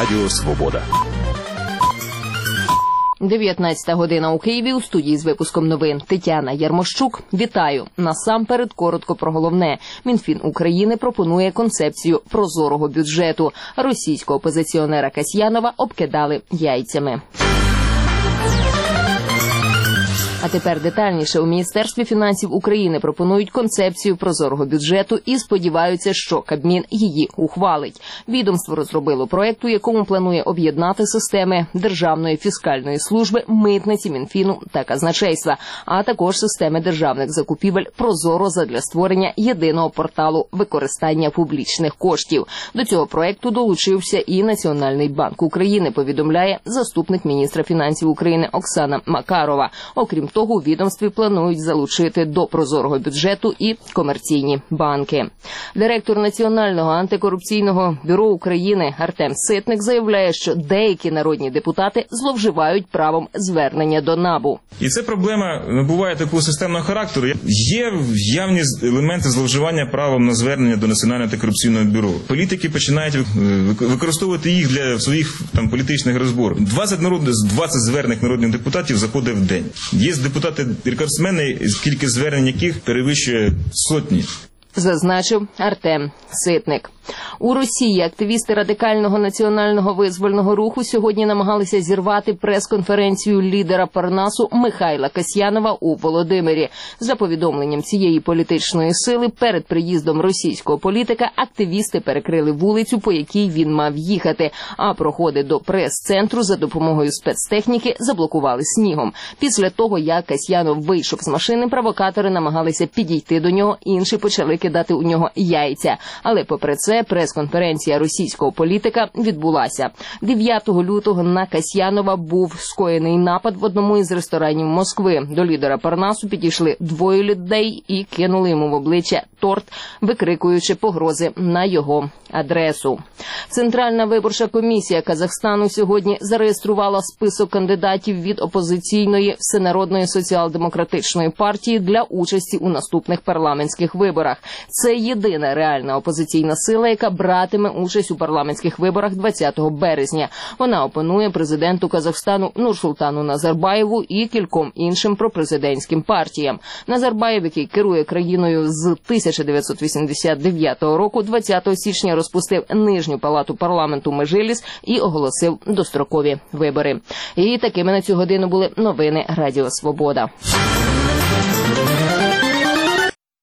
Радіо Свобода. 19 година у Києві, у студії з випуском новин Тетяна Ярмощук. Вітаю. Насамперед коротко про головне. Мінфін України пропонує концепцію прозорого бюджету. Російського опозиціонера Касьянова обкидали яйцями. А тепер детальніше. У Міністерстві фінансів України пропонують концепцію прозорого бюджету і сподіваються, що Кабмін її ухвалить. Відомство розробило проект, у якому планує об'єднати системи Державної фіскальної служби, митниці, Мінфіну та казначейства, а також системи державних закупівель прозоро задля створення єдиного порталу використання публічних коштів. До цього проекту долучився і Національний банк України, повідомляє заступник міністра фінансів України Оксана Макарова. Окрім того, у відомстві планують залучити до прозорого бюджету і комерційні банки. Директор Національного антикорупційного бюро України Артем Ситник заявляє, що деякі народні депутати зловживають правом звернення до НАБУ. І ця проблема набуває такого системного характеру. Є явні елементи зловживання правом на звернення до Національного антикорупційного бюро. Політики починають використовувати їх для своїх політичних розборок. 20 звернених народних депутатів заходить в день. Є депутати-рекордсмени, кількість звернень яких перевищує сотні. Зазначив Артем Ситник. У Росії активісти радикального національного визвольного руху сьогодні намагалися зірвати прес-конференцію лідера Парнасу Михайла Касьянова у Володимирі. За повідомленням цієї політичної сили, перед приїздом російського політика активісти перекрили вулицю, по якій він мав їхати, а проходи до прес-центру за допомогою спецтехніки заблокували снігом. Після того, як Касьянов вийшов з машини, провокатори намагалися підійти до нього, інші почали кидати у нього яйця. Але попри це, прес-конференція російського політика відбулася. 9 лютого на Касьянова був скоєний напад в одному із ресторанів Москви. До лідера Парнасу підійшли двоє людей і кинули йому в обличчя торт, викрикуючи погрози на його адресу. Центральна виборча комісія Казахстану сьогодні зареєструвала список кандидатів від опозиційної Всенародної соціал-демократичної партії для участі у наступних парламентських виборах. Це єдина реальна опозиційна сила, яка братиме участь у парламентських виборах 20 березня. Вона опонує президенту Казахстану Нурсултану Назарбаєву і кільком іншим пропрезидентським партіям. Назарбаєв, який керує країною з 1989 року, 20 січня розпустив нижню палату парламенту Меджліс і оголосив дострокові вибори. І такими на цю годину були новини Радіо Свобода.